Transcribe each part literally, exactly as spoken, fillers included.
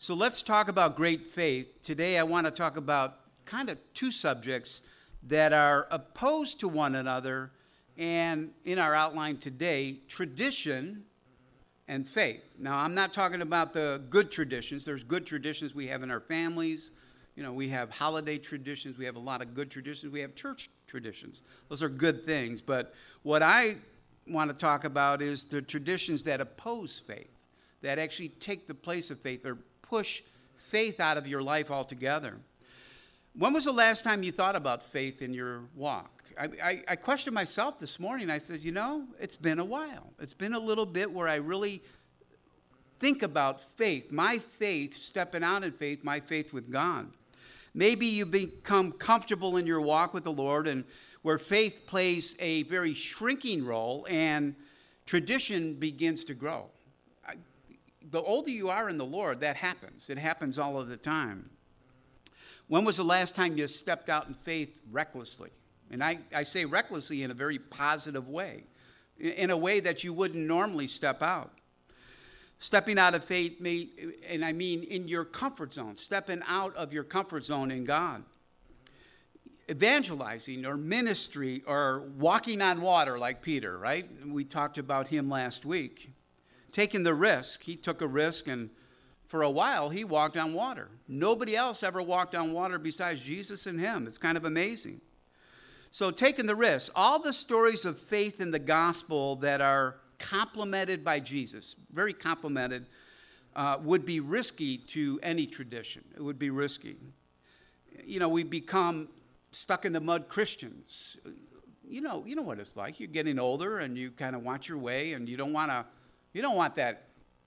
So let's talk about great faith. Today I want to talk about kind of two subjects that are opposed to one another, and in our outline today, tradition and faith. Now, I'm not talking about the good traditions. There's good traditions we have in our families. You know, we have holiday traditions. We have a lot of good traditions. We have church traditions. Those are good things. But what I want to talk about is the traditions that oppose faith, that actually take the place of faith or push faith out of your life altogether. When was the last time you thought about faith in your walk? I, I, I questioned myself this morning. I said, you know, it's been a while. It's been a little bit where I really think about faith, my faith, stepping out in faith, my faith with God. Maybe you become comfortable in your walk with the Lord, and where faith plays a very shrinking role and tradition begins to grow. I, the older you are in the Lord, that happens. It happens all of the time. When was the last time you stepped out in faith recklessly? And I, I say recklessly in a very positive way, in a way that you wouldn't normally step out. Stepping out of faith, may, and I mean in your comfort zone, stepping out of your comfort zone in God. Evangelizing or ministry or walking on water like Peter, right? We talked about him last week. Taking the risk. He took a risk, and for a while he walked on water. Nobody else ever walked on water besides Jesus and him. It's kind of amazing. So taking the risk. All the stories of faith in the gospel that are complimented by Jesus, very complimented, uh, would be risky to any tradition. It would be risky. You know, we become stuck in the mud Christians. You know, you know what it's like. You're getting older and you kind of want your way, and you don't want to, you don't want that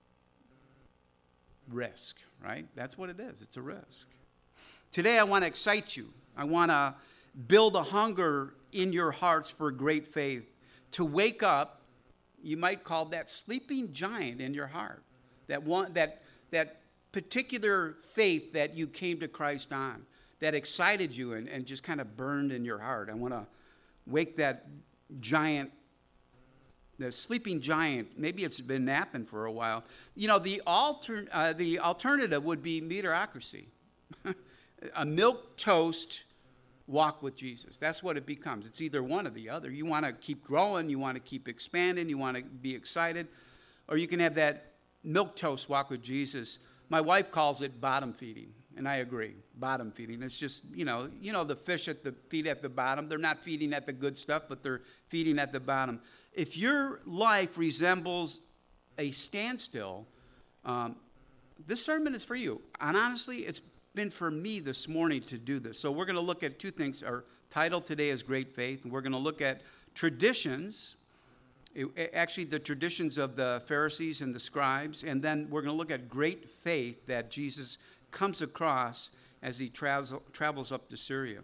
risk, right? That's what it is. It's a risk. Today I want to excite you. I want to build a hunger in your hearts for great faith, to wake up. You might call that sleeping giant in your heart, that one, that that particular faith that you came to Christ on, that excited you and, and just kind of burned in your heart. I want to wake that giant, the sleeping giant. Maybe it's been napping for a while. You know, the alter, uh, the alternative would be mediocrity, a milquetoast walk with Jesus. That's what it becomes. It's either one or the other. You want to keep growing, you want to keep expanding, you want to be excited, or you can have that milquetoast walk with Jesus. My wife calls it bottom feeding, and I agree. Bottom feeding. It's just, you know, you know the fish at the feed at the bottom. They're not feeding at the good stuff, but they're feeding at the bottom. If your life resembles a standstill, um, this sermon is for you. And honestly, it's been for me this morning to do this. So we're going to look at two things. Our title today is Great Faith, and we're going to look at traditions, it, actually the traditions of the Pharisees and the scribes, and then we're going to look at great faith that Jesus comes across as he travels, travels up to Syria.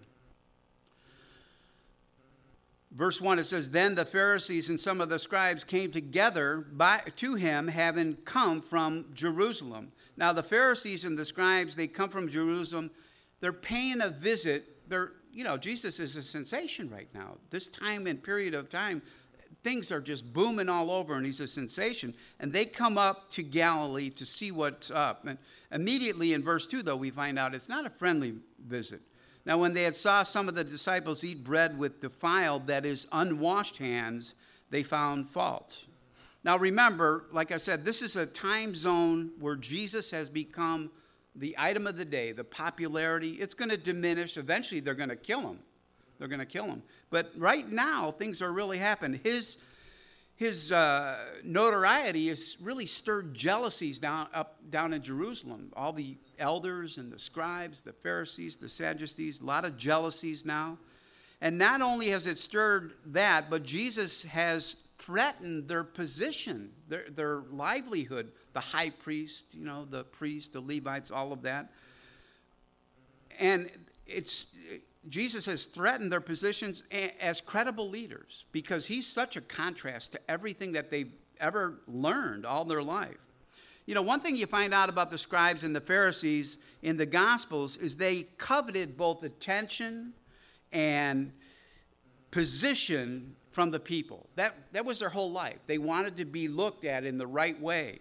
Verse one, it says, then the Pharisees and some of the scribes came together by, to him, having come from Jerusalem. Now, the Pharisees and the scribes, they come from Jerusalem. They're paying a visit. They're, you know, Jesus is a sensation right now. This time and period of time, things are just booming all over, and he's a sensation. And they come up to Galilee to see what's up. And immediately in verse two, though, we find out it's not a friendly visit. Now, when they had saw some of the disciples eat bread with defiled, that is, unwashed hands, they found fault. Now, remember, like I said, this is a time zone where Jesus has become the item of the day, the popularity. It's going to diminish. Eventually, they're going to kill him. They're going to kill him. But right now, things are really happening. His, his uh, notoriety has really stirred jealousies down, up, down in Jerusalem. All the elders and the scribes, the Pharisees, the Sadducees, a lot of jealousies now. And not only has it stirred that, but Jesus has threatened their position, their, their livelihood, the high priest, you know, the priest, the Levites, all of that. And it's Jesus has threatened their positions as credible leaders because he's such a contrast to everything that they've ever learned all their life. You know, one thing you find out about the scribes and the Pharisees in the Gospels is they coveted both attention and position from the people. That, that was their whole life. They wanted to be looked at in the right way.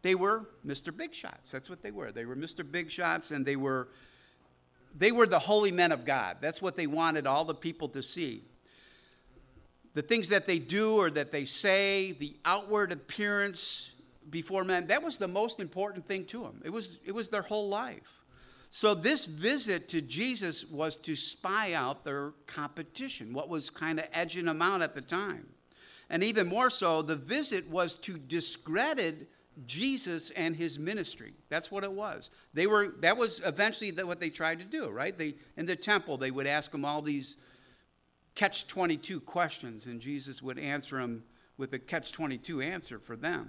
They were Mister Big Shots. That's what they were. They were Mister Big Shots, and they were they were the holy men of God. That's what they wanted all the people to see. The things that they do or that they say, the outward appearance before men, that was the most important thing to them. It was, it was their whole life. So this visit to Jesus was to spy out their competition, what was kind of edging them out at the time. And even more so, the visit was to discredit Jesus and his ministry. That's what it was. They were, that was eventually what they tried to do, right? They, in the temple, they would ask him all these catch twenty-two questions, and Jesus would answer them with a catch twenty-two answer for them.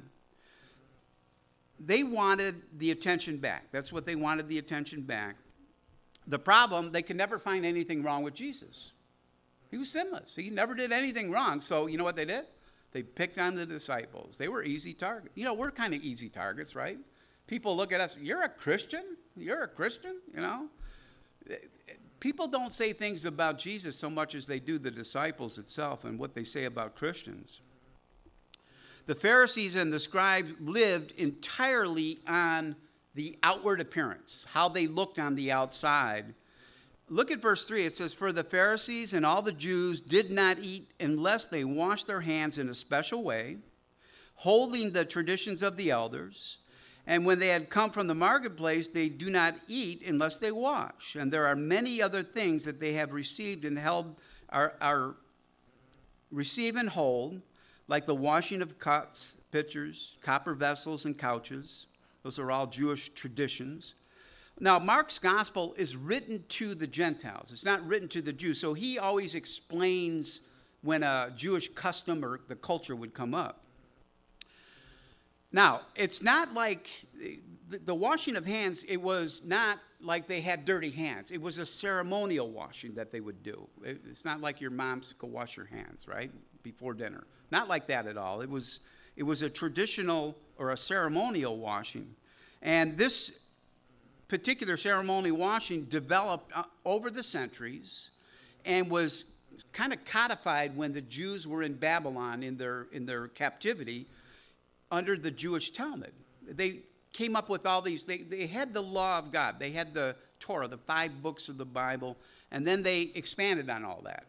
They wanted the attention back. That's what they wanted, the attention back. The problem, they could never find anything wrong with Jesus. He was sinless. He never did anything wrong. So you know what they did? They picked on the disciples. They were easy targets. You know, we're kind of easy targets, right? People look at us, you're a Christian? You're a Christian? You know? People don't say things about Jesus so much as they do the disciples itself and what they say about Christians. The Pharisees and the scribes lived entirely on the outward appearance, how they looked on the outside. Look at verse three. It says, "For the Pharisees and all the Jews did not eat unless they washed their hands in a special way, holding the traditions of the elders. And when they had come from the marketplace, they do not eat unless they wash. And there are many other things that they have received and held, are, are receive and hold, like the washing of cups, pitchers, copper vessels, and couches." Those are all Jewish traditions. Now, Mark's gospel is written to the Gentiles. It's not written to the Jews. So he always explains when a Jewish custom or the culture would come up. Now, it's not like the, the washing of hands, it was not like they had dirty hands. It was a ceremonial washing that they would do. It, it's not like your moms could wash your hands, right, before dinner. Not like that at all. It was, it was a traditional or a ceremonial washing. And this particular ceremonial washing developed uh, over the centuries and was kind of codified when the Jews were in Babylon in their in their captivity under the Jewish Talmud. They came up with all these, they, they had the law of God, they had the Torah, the five books of the Bible, and then they expanded on all that.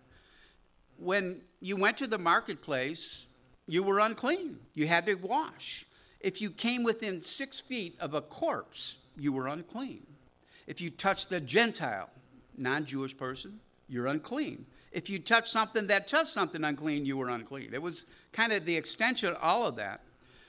When you went to the marketplace, you were unclean. You had to wash. If you came within six feet of a corpse, you were unclean. If you touched a Gentile, non-Jewish person, you're unclean. If you touched something that touched something unclean, you were unclean. It was kind of the extension of all of that.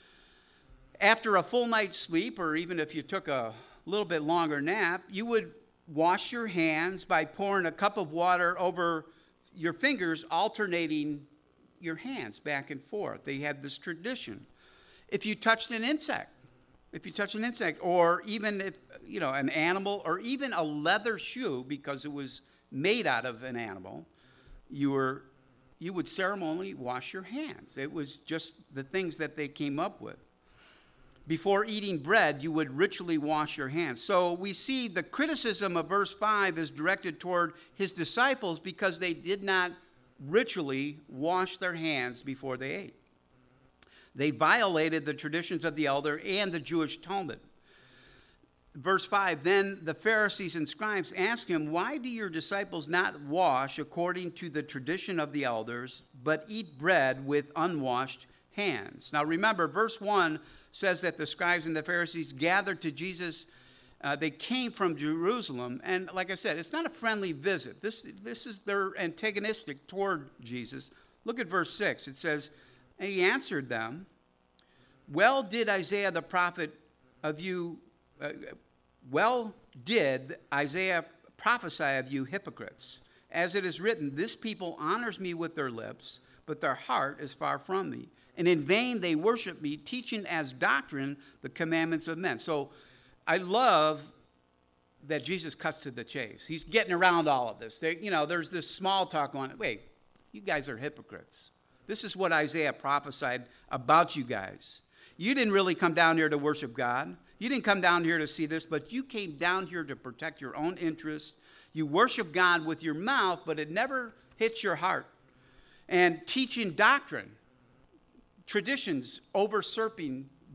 After a full night's sleep, or even if you took a little bit longer nap, you would wash your hands by pouring a cup of water over your fingers, alternating your hands back and forth. They had this tradition. If you touched an insect, if you touch an insect, or even if, you know, an animal, or even a leather shoe, because it was made out of an animal, you were, you would ceremonially wash your hands. It was just the things that they came up with. Before eating bread, you would ritually wash your hands. So we see the criticism of verse five is directed toward his disciples because they did not ritually wash their hands before they ate. They violated the traditions of the elder and the Jewish Talmud. Verse five, "Then the Pharisees and scribes asked him, 'Why do your disciples not wash according to the tradition of the elders, but eat bread with unwashed hands?'" Now remember, verse one says that the scribes and the Pharisees gathered to Jesus. Uh, they came from Jerusalem. And like I said, it's not a friendly visit. This, this is their antagonistic toward Jesus. Look at verse six. It says, "And he answered them, 'Well did Isaiah the prophet of you, uh, well did Isaiah prophesy of you hypocrites. As it is written, this people honors me with their lips, but their heart is far from me. And in vain they worship me, teaching as doctrine the commandments of men.'" So I love that Jesus cuts to the chase. He's getting around all of this. They, you know, there's this small talk going, wait, you guys are hypocrites. This is what Isaiah prophesied about you guys. You didn't really come down here to worship God. You didn't come down here to see this, but you came down here to protect your own interests. You worship God with your mouth, but it never hits your heart. And teaching doctrine, traditions usurping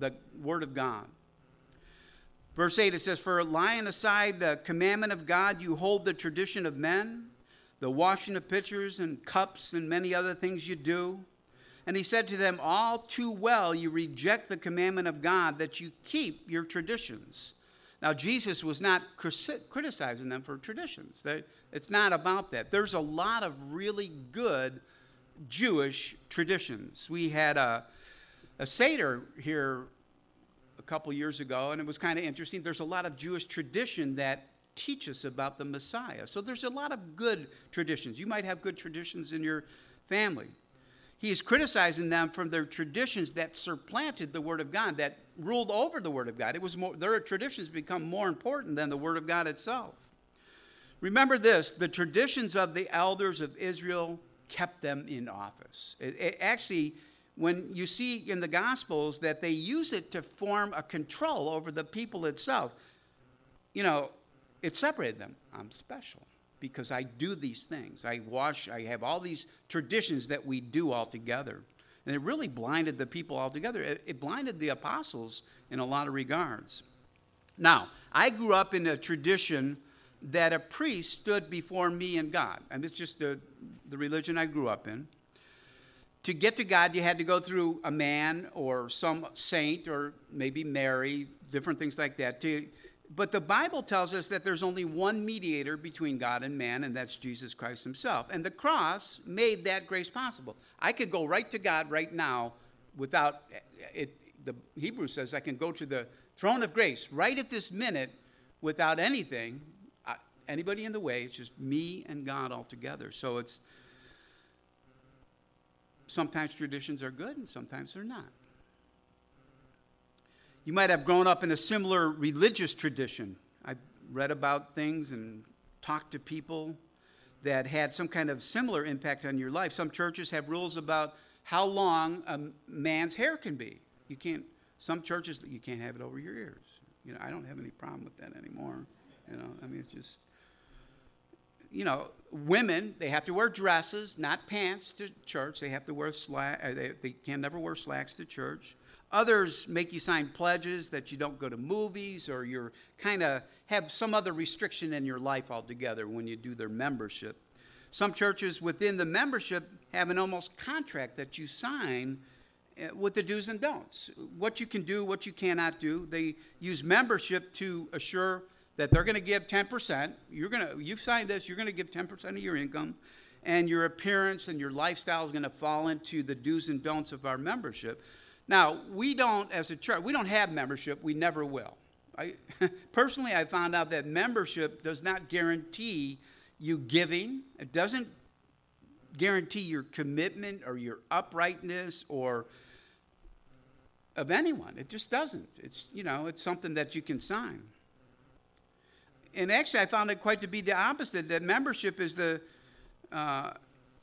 the Word of God. Verse eight, it says, for laying aside the commandment of God, you hold the tradition of men, the washing of pitchers and cups and many other things you do. And he said to them, all too well you reject the commandment of God that you keep your traditions. Now, Jesus was not criticizing them for traditions. It's not about that. There's a lot of really good Jewish traditions. We had a, a Seder here a couple years ago, and it was kind of interesting. There's a lot of Jewish tradition that teach us about the Messiah. So there's a lot of good traditions. You might have good traditions in your family. He is criticizing them from their traditions that supplanted the Word of God, that ruled over the Word of God. It was more, their traditions become more important than the Word of God itself. Remember this, the traditions of the elders of Israel kept them in office. It, it actually, when you see in the Gospels that they use it to form a control over the people itself, you know, it separated them. I'm special because I do these things. I wash, I have all these traditions that we do all together. And it really blinded the people altogether. It, it blinded the apostles in a lot of regards. Now, I grew up in a tradition that a priest stood before me and God. And it's just the, the religion I grew up in. To get to God, you had to go through a man or some saint or maybe Mary, different things like that. To, but the Bible tells us that there's only one mediator between God and man, and that's Jesus Christ himself. And the cross made that grace possible. I could go right to God right now without it. The Hebrew says I can go to the throne of grace right at this minute without anything, anybody in the way. It's just me and God all together. So it's sometimes traditions are good and sometimes they're not. You might have grown up in a similar religious tradition. I've read about things and talked to people that had some kind of similar impact on your life. Some churches have rules about how long a man's hair can be. You can't, some churches, you can't have it over your ears. You know, I don't have any problem with that anymore. You know, I mean, it's just, you know, women, they have to wear dresses, not pants to church. They have to wear slack, they, they can never wear slacks to church. Others make you sign pledges that you don't go to movies, or you're kind of have some other restriction in your life altogether when you do their membership. Some churches within the membership have an almost contract that you sign with the do's and don'ts. What you can do, what you cannot do. They use membership to assure that they're going to give ten percent. You're going to, you've signed this, you're going to give ten percent of your income, and your appearance and your lifestyle is going to fall into the do's and don'ts of our membership. Now, we don't, as a church, we don't have membership. We never will. I, personally, I found out that membership does not guarantee you giving. It doesn't guarantee your commitment or your uprightness or of anyone. It just doesn't. It's, you know, it's something that you can sign. And actually, I found it quite to be the opposite, that membership is the uh,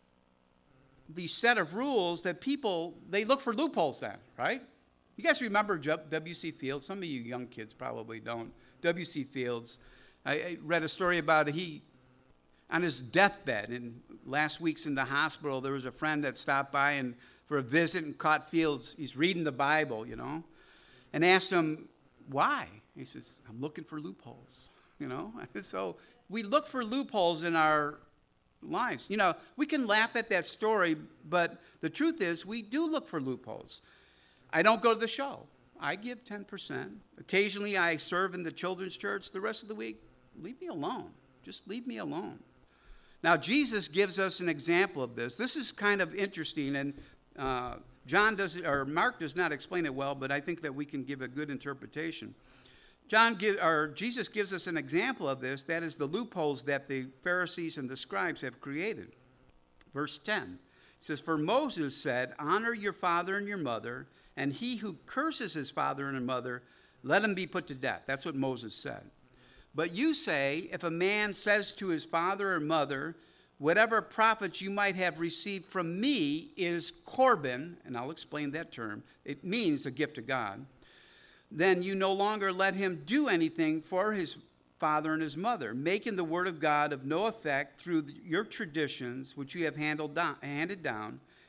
the set of rules that people, they look for loopholes at, right? You guys remember W C Fields? Some of you young kids probably don't. W C Fields, I, I read a story about he, on his deathbed, and last week's in the hospital, there was a friend that stopped by and for a visit and caught Fields. He's reading the Bible, you know, and asked him, why? He says, I'm looking for loopholes, you know. So we look for loopholes in our lives. You know, we can laugh at that story, but the truth is we do look for loopholes. I don't go to the show. I give ten percent. Occasionally I serve in the children's church. The rest of the week, leave me alone. Just leave me alone. Now, Jesus gives us an example of this. This is kind of interesting, and uh, John does, or Mark does not explain it well, but I think that we can give a good interpretation. John give, or Jesus gives us an example of this. That is the loopholes that the Pharisees and the scribes have created. Verse ten says, for Moses said, honor your father and your mother, and he who curses his father and mother, let him be put to death. That's what Moses said. But you say, if a man says to his father or mother, whatever profits you might have received from me is Corban, and I'll explain that term. It means a gift to God. Then you no longer let him do anything for his father and his mother, making the word of God of no effect through your traditions, which you have handled down, handed down,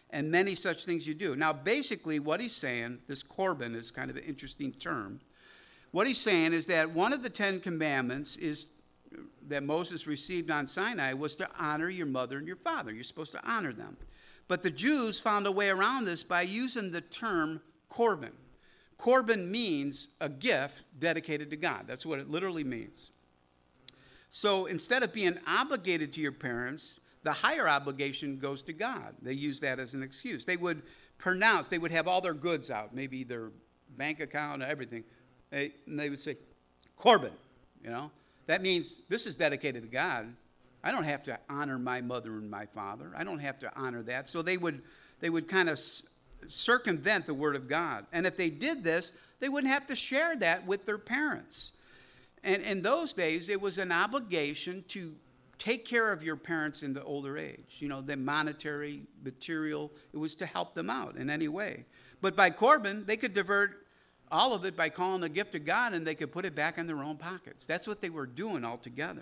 and many such things you do. Now, basically, what he's saying, this Corban is kind of an interesting term. What he's saying is that one of the Ten Commandments is that Moses received on Sinai was to honor your mother and your father. You're supposed to honor them. But the Jews found a way around this by using the term Corban. Corban means a gift dedicated to God. That's what it literally means. So instead of being obligated to your parents, the higher obligation goes to God. They use that as an excuse. They would pronounce, they would have all their goods out, maybe their bank account, everything. They, and they would say, Corban, you know. That means this is dedicated to God. I don't have to honor my mother and my father. I don't have to honor that. So they would they would kind of circumvent the word of God. And if they did this, they wouldn't have to share that with their parents. And in those days, it was an obligation to take care of your parents in the older age. You know, the monetary, material, it was to help them out in any way. But by Corban, they could divert all of it by calling a gift to God, and they could put it back in their own pockets. That's what they were doing altogether.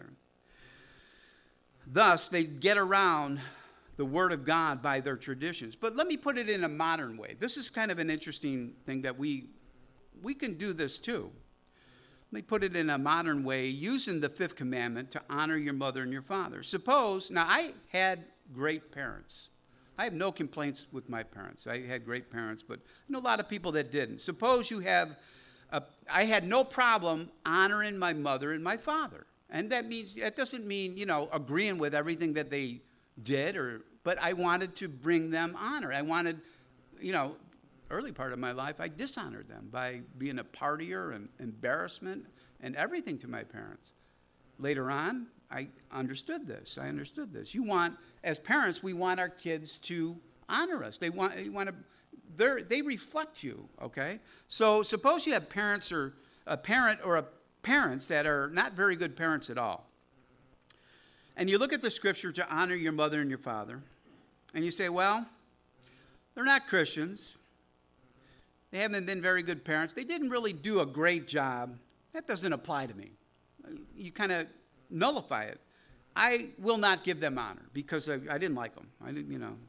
Thus, they get around the word of God by their traditions. But let me put it in a modern way. This is kind of an interesting thing that we we can do this too. Let me put it in a modern way, using the fifth commandment to honor your mother and your father. Suppose, now I had great parents. I have no complaints with my parents. I had great parents, but I know a lot of people that didn't. Suppose you have, a, I had no problem honoring my mother and my father. And that means, that doesn't mean, you know, agreeing with everything that they did, or, but I wanted to bring them honor. I wanted, you know, early part of my life, I dishonored them by being a partier and embarrassment and everything to my parents. Later on, I understood this. I understood this. You want, as parents, we want our kids to honor us. They want, they want to, they they reflect you, okay? So suppose you have parents or a parent or a parents that are not very good parents at all. And you look at the scripture to honor your mother and your father, and you say, well, they're not Christians. They haven't been very good parents. They didn't really do a great job. That doesn't apply to me. You kind of nullify it. I will not give them honor because I, I didn't like them. I didn't, you know.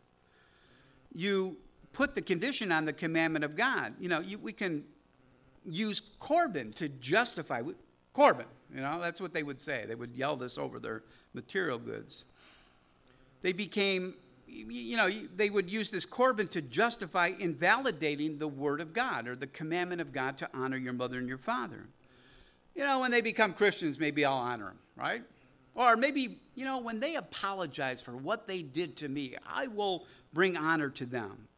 You put the condition on the commandment of God. You know, you, we can use Corban to justify. Corban, you know, that's what they would say. They would yell this over their material goods. They became, you know, they would use this Corban to justify invalidating the word of God or the commandment of God to honor your mother and your father. You know, when they become Christians, maybe I'll honor them, right? Or maybe, you know, when they apologize for what they did to me, I will bring honor to them.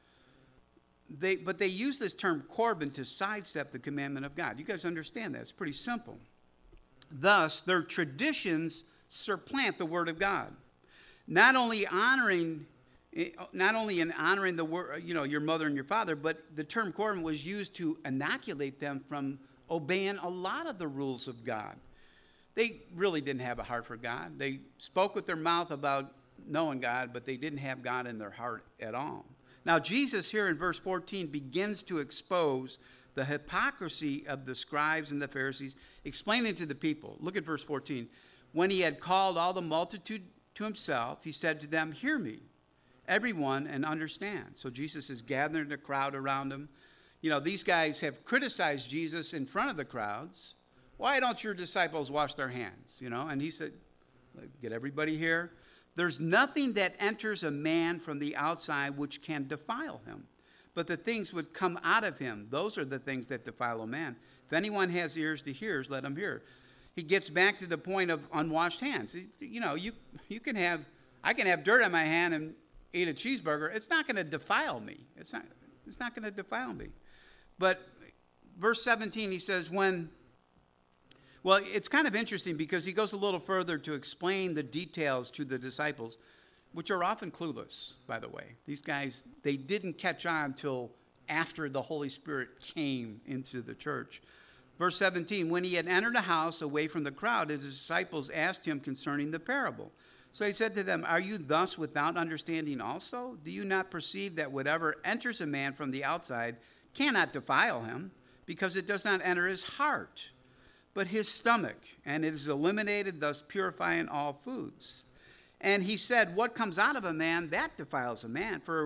They, but they use this term Corban to sidestep the commandment of God. You guys understand that? It's pretty simple. Thus, their traditions supplant the word of God. Not only honoring, not only in honoring the word, you know, your mother and your father, but the term Corban was used to inoculate them from obeying a lot of the rules of God. They really didn't have a heart for God. They spoke with their mouth about knowing God, but they didn't have God in their heart at all. Now, Jesus here in verse fourteen begins to expose the hypocrisy of the scribes and the Pharisees, explaining to the people. Look at verse fourteen. When he had called all the multitude to himself, he said to them, hear me, everyone, and understand. So Jesus is gathering the crowd around him. You know, these guys have criticized Jesus in front of the crowds. Why don't your disciples wash their hands? You know, and he said, get everybody here. There's nothing that enters a man from the outside which can defile him, but the things would come out of him. Those are the things that defile a man. If anyone has ears to hear, let him hear. He gets back to the point of unwashed hands. You know, you you can have, I can have dirt on my hand and eat a cheeseburger. It's not going to defile me. It's not, it's not going to defile me. But verse seventeen, he says, when, well, it's kind of interesting because he goes a little further to explain the details to the disciples, which are often clueless, by the way. These guys, they didn't catch on till after the Holy Spirit came into the church. Verse seventeen, when he had entered a house away from the crowd, his disciples asked him concerning the parable. So he said to them, are you thus without understanding also? Do you not perceive that whatever enters a man from the outside cannot defile him, because it does not enter his heart, but his stomach, and it is eliminated, thus purifying all foods? And he said, what comes out of a man, that defiles a man. For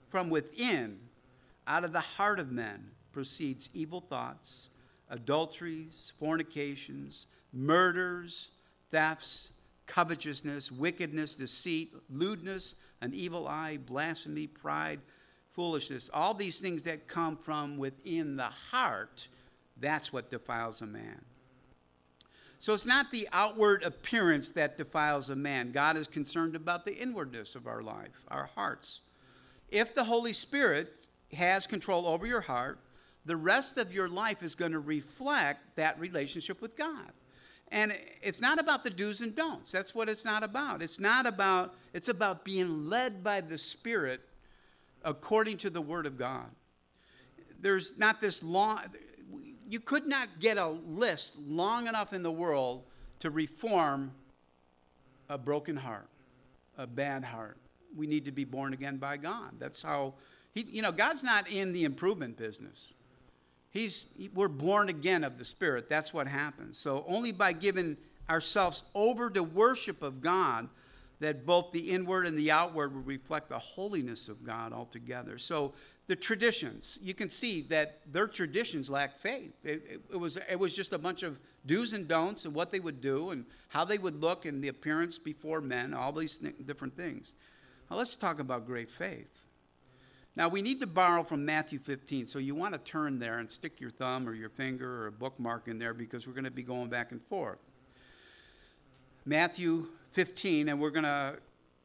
from within, out of the heart of men, proceeds evil thoughts, adulteries, fornications, murders, thefts, covetousness, wickedness, deceit, lewdness, an evil eye, blasphemy, pride, foolishness. All these things that come from within the heart, that's what defiles a man. So it's not the outward appearance that defiles a man. God is concerned about the inwardness of our life, our hearts. If the Holy Spirit has control over your heart, the rest of your life is going to reflect that relationship with God. And it's not about the do's and don'ts. That's what it's not about. It's not about, it's about being led by the Spirit according to the Word of God. There's not this long, you could not get a list long enough in the world to reform a broken heart, a bad heart. We need to be born again by God. That's how, he, you know, God's not in the improvement business. He's, we're born again of the Spirit. That's what happens. So only by giving ourselves over to worship of God that both the inward and the outward will reflect the holiness of God altogether. So the traditions, you can see that their traditions lack faith. It, it, it was, it was just a bunch of do's and don'ts and what they would do and how they would look and the appearance before men, all these th- different things. Now let's talk about great faith. Now, we need to borrow from Matthew fifteen, so you want to turn there and stick your thumb or your finger or a bookmark in there because we're going to be going back and forth. Matthew fifteen, and we're going to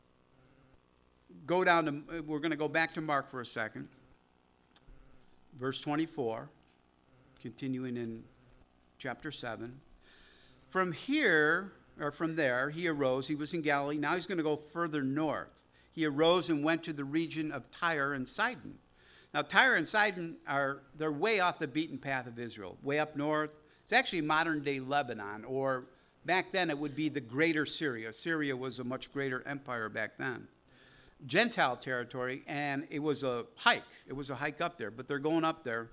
go down to, we're going to go back to Mark for a second. Verse twenty-four, continuing in chapter seven. From here, or from there, he arose. He was in Galilee. Now he's going to go further north. He arose and went to the region of Tyre and Sidon. Now, Tyre and Sidon are, they're way off the beaten path of Israel, way up north. It's actually modern-day Lebanon, or back then it would be the greater Syria. Syria was a much greater empire back then. Gentile territory, and it was a hike. It was a hike up there, but they're going up there.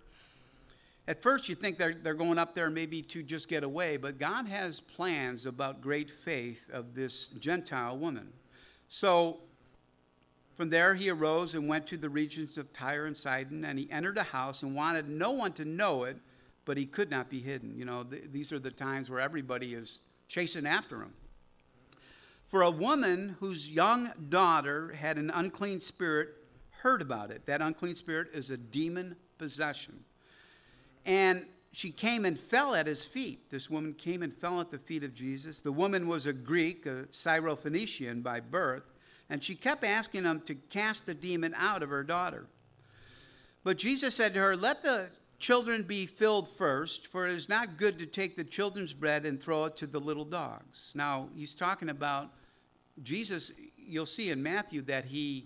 At first, you think they're, they're going up there maybe to just get away, but God has plans about great faith of this Gentile woman. So, from there he arose and went to the regions of Tyre and Sidon, and he entered a house and wanted no one to know it, but he could not be hidden. You know, th- these are the times where everybody is chasing after him. For a woman whose young daughter had an unclean spirit heard about it. That unclean spirit is a demon possession. And she came and fell at his feet. This woman came and fell at the feet of Jesus. The woman was a Greek, a Syrophoenician by birth. And she kept asking him to cast the demon out of her daughter. But Jesus said to her, "Let the children be filled first, for it is not good to take the children's bread and throw it to the little dogs." Now, he's talking about Jesus. You'll see in Matthew that he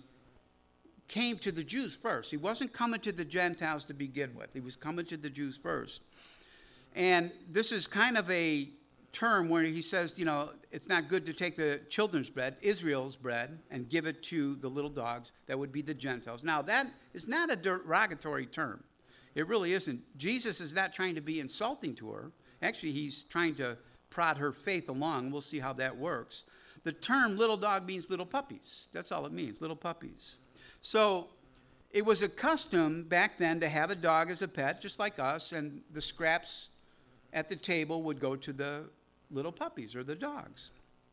came to the Jews first. He wasn't coming to the Gentiles to begin with. He was coming to the Jews first. And this is kind of a term where he says, you know, it's not good to take the children's bread, Israel's bread, and give it to the little dogs. That would be the Gentiles. Now, that is not a derogatory term. It really isn't. Jesus is not trying to be insulting to her. Actually, he's trying to prod her faith along. We'll see how that works. The term little dog means little puppies. That's all it means, little puppies. So it was a custom back then to have a dog as a pet, just like us, and the scraps at the table would go to the little puppies or the dogs.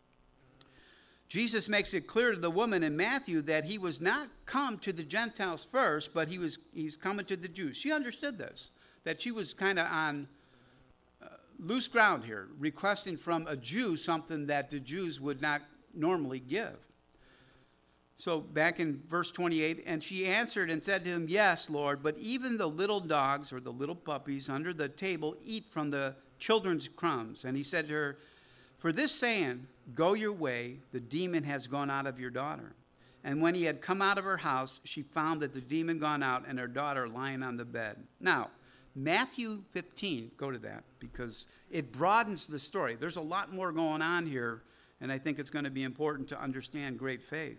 Jesus makes it clear to the woman in Matthew that he was not come to the Gentiles first, but he was he's coming to the Jews. She understood this, that she was kind of on uh, loose ground here, requesting from a Jew something that the Jews would not normally give. So back in verse twenty-eight, and she answered and said to him, "Yes, Lord, but even the little dogs or the little puppies under the table eat from the children's crumbs." And he said to her, "For this saying, go your way, the demon has gone out of your daughter." And when he had come out of her house, she found that the demon gone out and her daughter lying on the bed. Now, Matthew fifteen, go to that, because it broadens the story. There's a lot more going on here, and I think it's going to be important to understand great faith.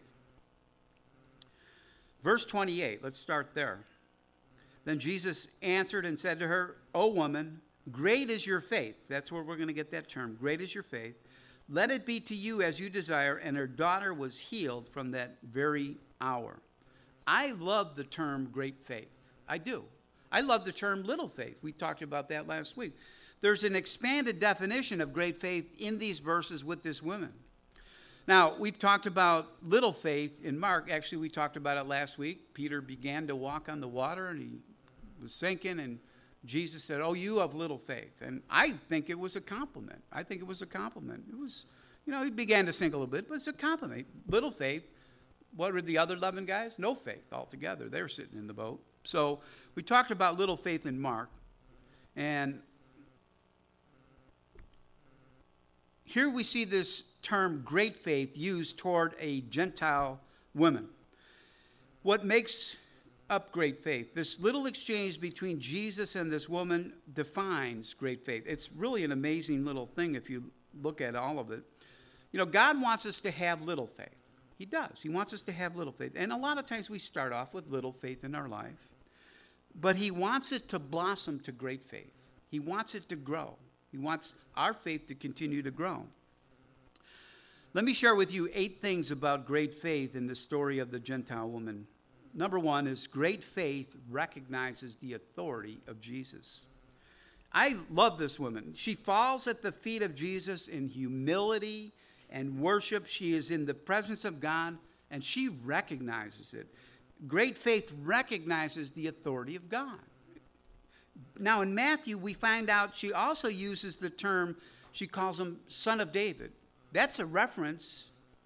Verse twenty-eight, let's start there. Then Jesus answered and said to her, "O woman, great is your faith." That's where we're going to get that term. Great is your faith. "Let it be to you as you desire." And her daughter was healed from that very hour. I love the term great faith. I do. I love the term little faith. We talked about that last week. There's an expanded definition of great faith in these verses with this woman. Now, we've talked about little faith in Mark. Actually, we talked about it last week. Peter began to walk on the water, and he was sinking, and Jesus said, "Oh, you have little faith." And I think it was a compliment. I think it was a compliment. It was, you know, he began to sink a little bit, but it's a compliment. Little faith. What were the other eleven guys? No faith altogether. They were sitting in the boat. So we talked about little faith in Mark. And here we see this term great faith used toward a Gentile woman. What makes up great faith? This little exchange between Jesus and this woman defines great faith. It's really an amazing little thing if you look at all of it. You know, God wants us to have little faith. He does. He wants us to have little faith. And a lot of times we start off with little faith in our life. But he wants it to blossom to great faith. He wants it to grow. He wants our faith to continue to grow. Let me share with you eight things about great faith in the story of the Gentile woman. Number one is great faith recognizes the authority of Jesus. I love this woman. She falls at the feet of Jesus in humility and worship. She is in the presence of God, and she recognizes it. Great faith recognizes the authority of God. Now, in Matthew, we find out she also uses the term, she calls him Son of David. That's a reference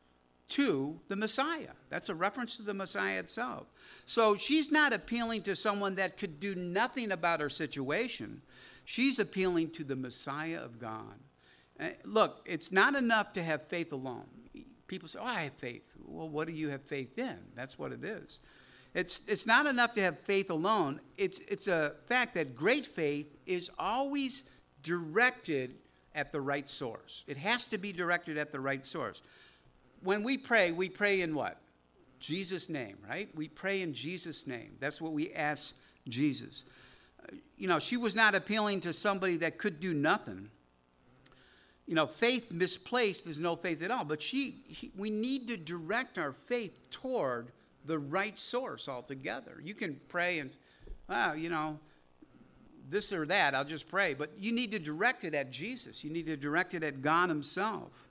to the Messiah. That's a reference to the Messiah itself. So she's not appealing to someone that could do nothing about her situation. She's appealing to the Messiah of God. Uh, look, it's not enough to have faith alone. People say, "Oh, I have faith." Well, what do you have faith in? That's what it is. It's it's not enough to have faith alone. It's it's a fact that great faith is always directed at the right source. It has to be directed at the right source. When we pray, we pray in what? Jesus' name, right? We pray in Jesus' name. That's what we ask Jesus. Uh, you know, she was not appealing to somebody that could do nothing. You know, faith misplaced is no faith at all. But she, he, we need to direct our faith toward the right source altogether. You can pray and, well, you know, this or that, I'll just pray. But you need to direct it at Jesus. You need to direct it at God himself.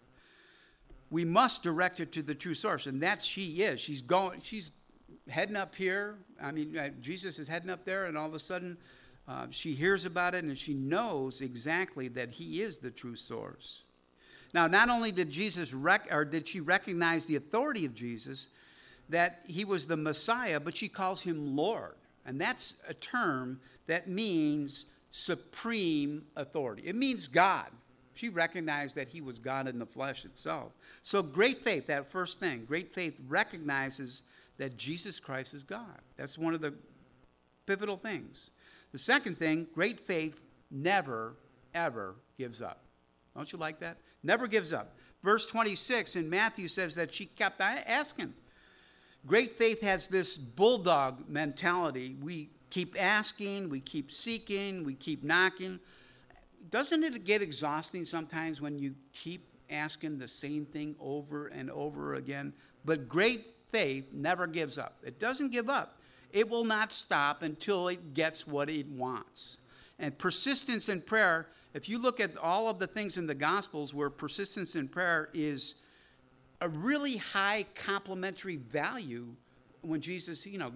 We must direct it to the true source, and that she is. She's going, she's heading up here. I mean, uh, Jesus is heading up there, and all of a sudden, Uh, she hears about it, and she knows exactly that he is the true source. Now, not only did Jesus rec- or did she recognize the authority of Jesus, that he was the Messiah, but she calls him Lord. And that's a term that means supreme authority. It means God. She recognized that he was God in the flesh itself. So great faith, that first thing, great faith recognizes that Jesus Christ is God. That's one of the pivotal things. The second thing, great faith never, ever gives up. Don't you like that? Never gives up. Verse twenty-six in Matthew says that she kept asking. Great faith has this bulldog mentality. We keep asking, we keep seeking, we keep knocking. Doesn't it get exhausting sometimes when you keep asking the same thing over and over again? But great faith never gives up. It doesn't give up. It will not stop until it gets what it wants. And persistence in prayer, if you look at all of the things in the Gospels where persistence in prayer is a really high complimentary value, when Jesus, you know,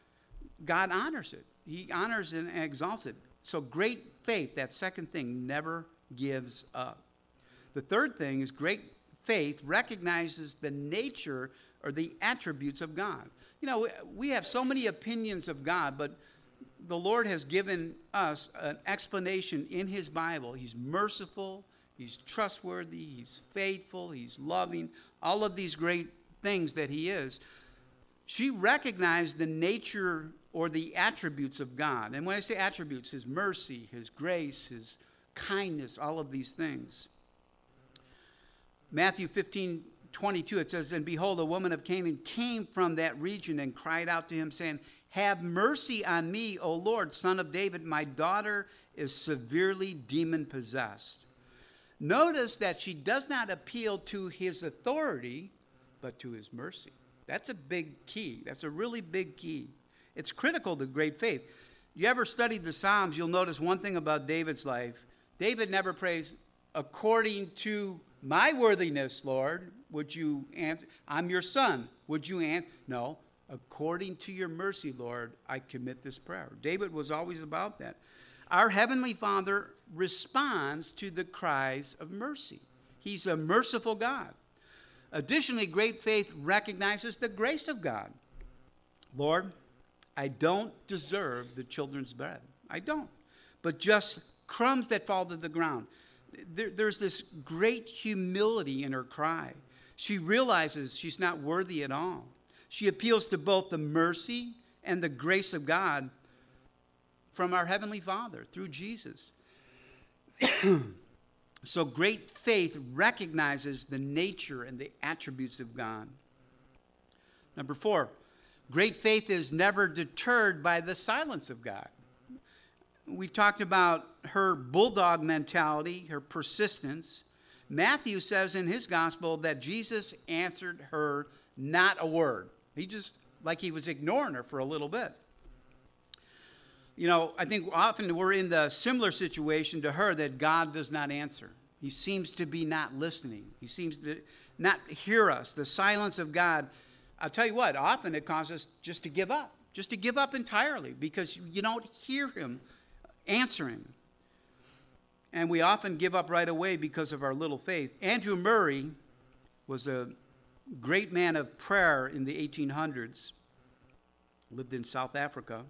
God honors it. He honors and exalts it. So great faith, that second thing, never gives up. The third thing is great faith recognizes the nature or the attributes of God. You know, we have so many opinions of God, but the Lord has given us an explanation in his Bible. He's merciful, he's trustworthy, he's faithful, he's loving, all of these great things that he is. She recognized the nature or the attributes of God. And when I say attributes, his mercy, his grace, his kindness, all of these things. Matthew fifteen twenty-two, it says, "And behold, a woman of Canaan came from that region and cried out to him, saying, 'Have mercy on me, O Lord, Son of David. My daughter is severely demon-possessed.'" Notice that she does not appeal to his authority, but to his mercy. That's a big key. That's a really big key. It's critical to great faith. You ever studied the Psalms, you'll notice one thing about David's life. David never prays, according to my worthiness, Lord, would you answer? I'm your son. Would you answer? No. According to your mercy, Lord, I commit this prayer. David was always about that. Our Heavenly Father responds to the cries of mercy. He's a merciful God. Additionally, great faith recognizes the grace of God. Lord, I don't deserve the children's bread. I don't. But just crumbs that fall to the ground. There, there's this great humility in her cry. She realizes she's not worthy at all. She appeals to both the mercy and the grace of God from our Heavenly Father through Jesus. So great faith recognizes the nature and the attributes of God. Number four, great faith is never deterred by the silence of God. We talked about her bulldog mentality, her persistence. Matthew says in his gospel that Jesus answered her not a word. He just, like he was ignoring her for a little bit. You know, I think often we're in the similar situation to her that God does not answer. He seems to be not listening. He seems to not hear us. The silence of God, I'll tell you what, often it causes us just to give up, just to give up entirely because you don't hear him answering. And we often give up right away because of our little faith. Andrew Murray was a great man of prayer in the eighteen hundreds, lived in South Africa.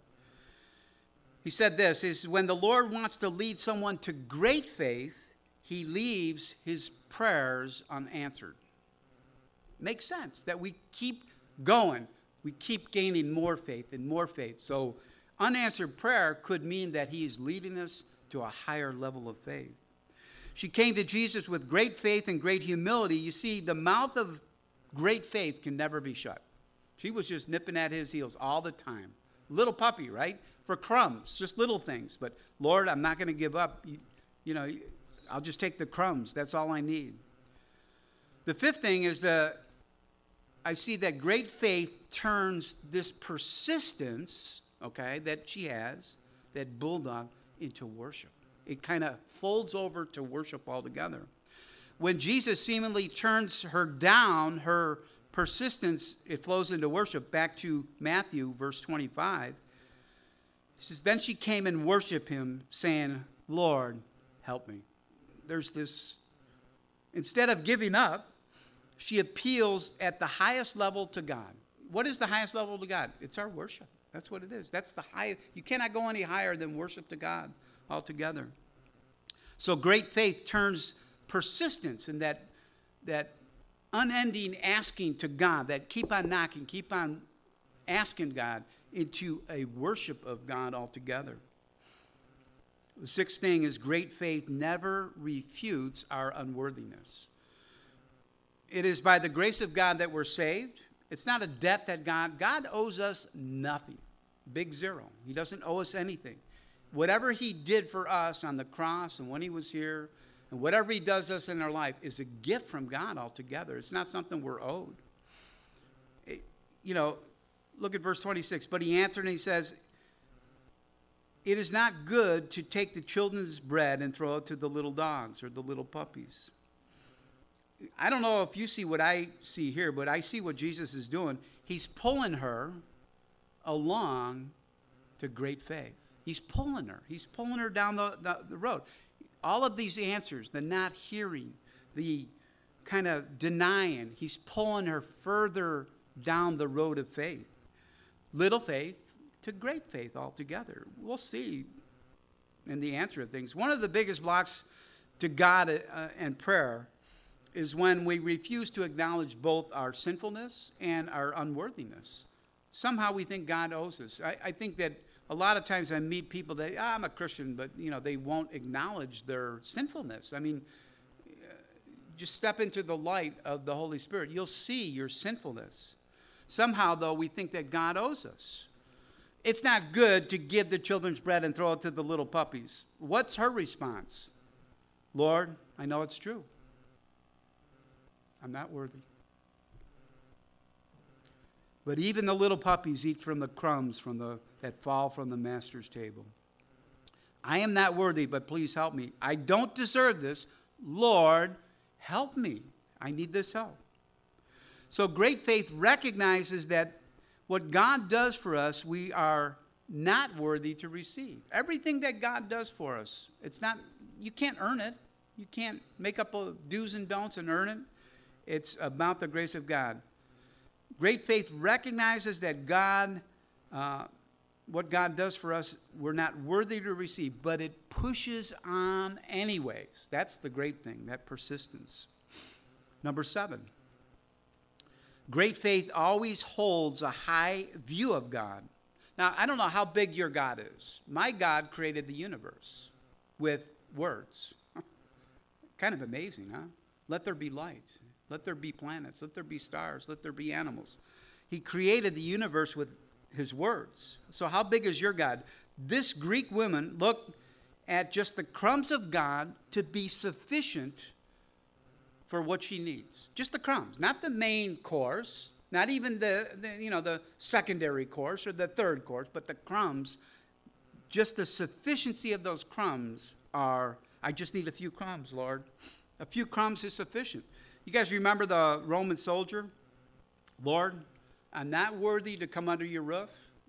He said this, he says, when the Lord wants to lead someone to great faith, he leaves his prayers unanswered. Makes sense that we keep going. We keep gaining more faith and more faith. So unanswered prayer could mean that he is leading us to a higher level of faith. She came to Jesus with great faith and great humility. You see, the mouth of great faith can never be shut. She was just nipping at his heels all the time. Little puppy, right? For crumbs, just little things. But Lord, I'm not going to give up. You, you know, I'll just take the crumbs. That's all I need. The fifth thing is that I see that great faith turns this persistence, okay, that she has, that bulldog, into worship. It kind of folds over to worship altogether. When Jesus seemingly turns her down, her persistence, it flows into worship. Back to Matthew, verse twenty-five. He says, then she came and worshiped him, saying, Lord, help me. There's this, instead of giving up, she appeals at the highest level to God. What is the highest level to God? It's our worship. That's what it is. That's the highest. You cannot go any higher than worship to God altogether. So great faith turns persistence and that, that unending asking to God, that keep on knocking, keep on asking God, into a worship of God altogether. The sixth thing is great faith never refutes our unworthiness. It is by the grace of God that we're saved. It's not a debt that God, God owes us nothing. Big zero. He doesn't owe us anything. Whatever he did for us on the cross and when he was here, and whatever he does us in our life is a gift from God altogether. It's not something we're owed. It, you know, look at verse twenty-six. But he answered and he says, it is not good to take the children's bread and throw it to the little dogs or the little puppies. I don't know if you see what I see here, but I see what Jesus is doing. He's pulling her along to great faith. He's pulling her. He's pulling her down the, the, the road. All of these answers, the not hearing, the kind of denying, he's pulling her further down the road of faith. Little faith to great faith altogether. We'll see in the answer of things. One of the biggest blocks to God uh, and prayer is when we refuse to acknowledge both our sinfulness and our unworthiness. Somehow we think God owes us. I, I think that a lot of times I meet people that, ah, I'm a Christian, but you know they won't acknowledge their sinfulness. I mean, just step into the light of the Holy Spirit. You'll see your sinfulness. Somehow, though, we think that God owes us. It's not good to give the children's bread and throw it to the little puppies. What's her response? Lord, I know it's true. I'm not worthy. But even the little puppies eat from the crumbs from the, that fall from the master's table. I am not worthy, but please help me. I don't deserve this. Lord, help me. I need this help. So great faith recognizes that what God does for us, we are not worthy to receive. Everything that God does for us, it's not, you can't earn it. You can't make up a do's and don'ts and earn it. It's about the grace of God. Great faith recognizes that God, uh, what God does for us, we're not worthy to receive, but it pushes on anyways. That's the great thing, that persistence. Number seven, great faith always holds a high view of God. Now, I don't know how big your God is. My God created the universe with words. Kind of amazing, huh? Let there be light. Let there be planets. Let there be stars. Let there be animals. He created the universe with his words. So how big is your God? This Greek woman looked at just the crumbs of God to be sufficient for what she needs. Just the crumbs, not the main course, not even the, the you know the secondary course or the third course, but the crumbs. Just the sufficiency of those crumbs are, I just need a few crumbs, Lord. A few crumbs is sufficient. You guys remember the Roman soldier? Lord, I'm not worthy to come under your roof.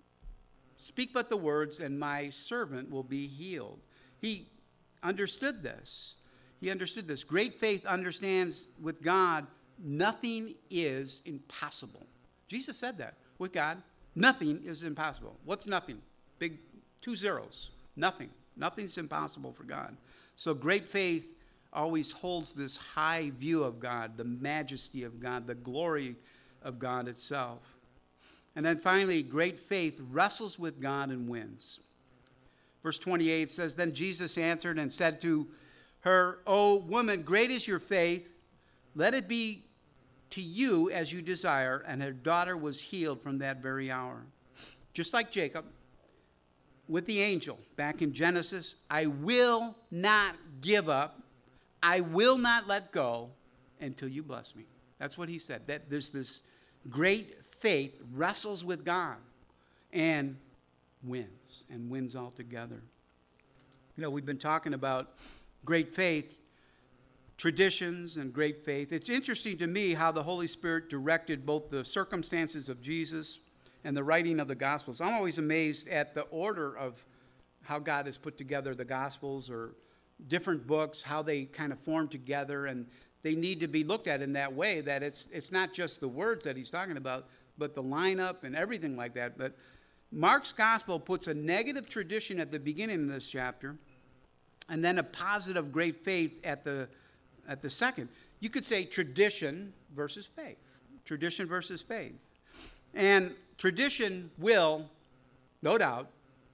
Speak but the words, and my servant will be healed. He understood this. He understood this. Great faith understands with God, nothing is impossible. Jesus said that. With God, nothing is impossible. What's nothing? Big two zeros. Nothing. Nothing's impossible for God. So great faith always holds this high view of God, the majesty of God, the glory of God itself. And then finally, great faith wrestles with God and wins. Verse twenty-eight says, Then Jesus answered and said to her, O woman, great is your faith. Let it be to you as you desire. And her daughter was healed from that very hour. Just like Jacob with the angel back in Genesis, I will not give up. I will not let go until you bless me. That's what he said. That there's this great faith wrestles with God and wins, and wins altogether. You know, we've been talking about great faith, traditions, and great faith. It's interesting to me how the Holy Spirit directed both the circumstances of Jesus and the writing of the Gospels. I'm always amazed at the order of how God has put together the Gospels or different books, how they kind of form together, and they need to be looked at in that way, that it's it's not just the words that he's talking about, but the lineup and everything like that. But Mark's Gospel puts a negative tradition at the beginning of this chapter, and then a positive great faith at the at the second. You could say tradition versus faith. Tradition versus faith. And tradition will, no doubt,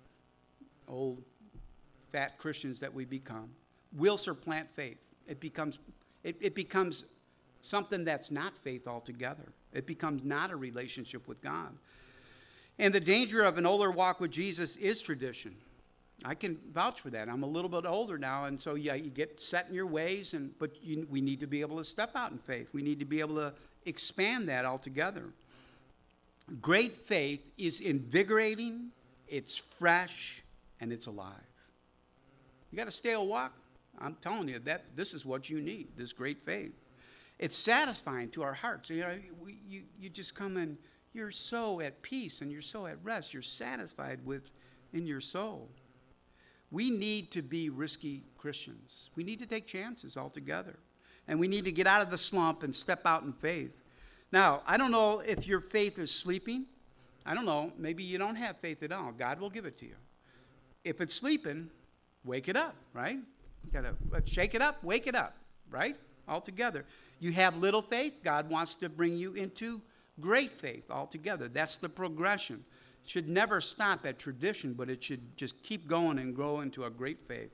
old fat Christians that we become, will supplant faith. It becomes it, it becomes something that's not faith altogether. It becomes not a relationship with God. And the danger of an older walk with Jesus is tradition. I can vouch for that. I'm a little bit older now, and so yeah, you get set in your ways, and but you, we need to be able to step out in faith. We need to be able to expand that altogether. Great faith is invigorating, it's fresh, and it's alive. You got a stale walk? I'm telling you that this is what you need, this great faith. It's satisfying to our hearts. You know, we, you, you just come in, you're so at peace and you're so at rest. You're satisfied with in your soul. We need to be risky Christians. We need to take chances altogether. And we need to get out of the slump and step out in faith. Now, I don't know if your faith is sleeping. I don't know. Maybe you don't have faith at all. God will give it to you. If it's sleeping, wake it up, right? You got to shake it up, wake it up, right? Altogether. You have little faith. God wants to bring you into great faith altogether. That's the progression. It should never stop at tradition, but it should just keep going and grow into a great faith.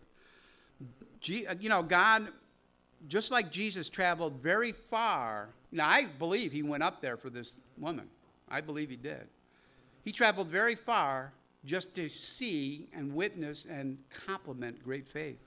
You know, God, just like Jesus traveled very far. Now, I believe he went up there for this woman. I believe he did. He traveled very far just to see and witness and compliment great faith.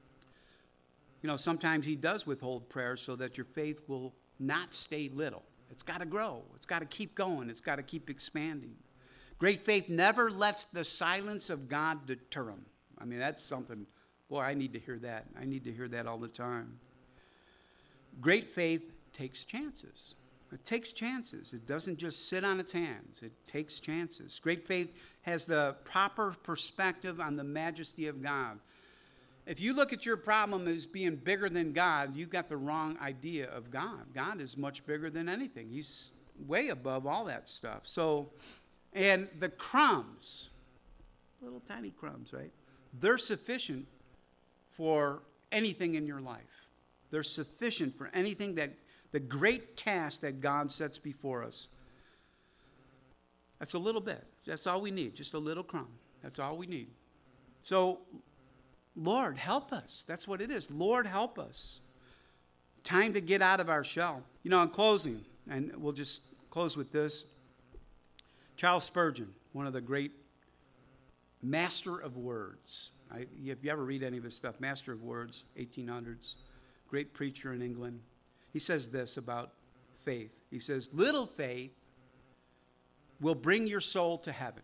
You know, sometimes he does withhold prayer so that your faith will not stay little. It's got to grow. It's got to keep going. It's got to keep expanding. Great faith never lets the silence of God deter them. I mean, that's something, boy, I need to hear that. I need to hear that all the time. Great faith takes chances. It takes chances. It doesn't just sit on its hands. It takes chances. Great faith has the proper perspective on the majesty of God. If you look at your problem as being bigger than God, you've got the wrong idea of God. God is much bigger than anything. He's way above all that stuff. So, and the crumbs, little tiny crumbs, right? They're sufficient for anything in your life. They're sufficient for anything that, the great task that God sets before us. That's a little bit. That's all we need, just a little crumb. That's all we need. So, Lord, help us. That's what it is. Lord, help us. Time to get out of our shell. You know, in closing, and we'll just close with this. Charles Spurgeon, one of the great master of words. I, if you ever read any of his stuff, master of words, eighteen hundreds, great preacher in England. He says this about faith. He says, little faith will bring your soul to heaven.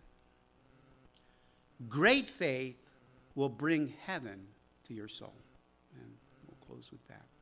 Great faith will bring heaven to your soul. And we'll close with that.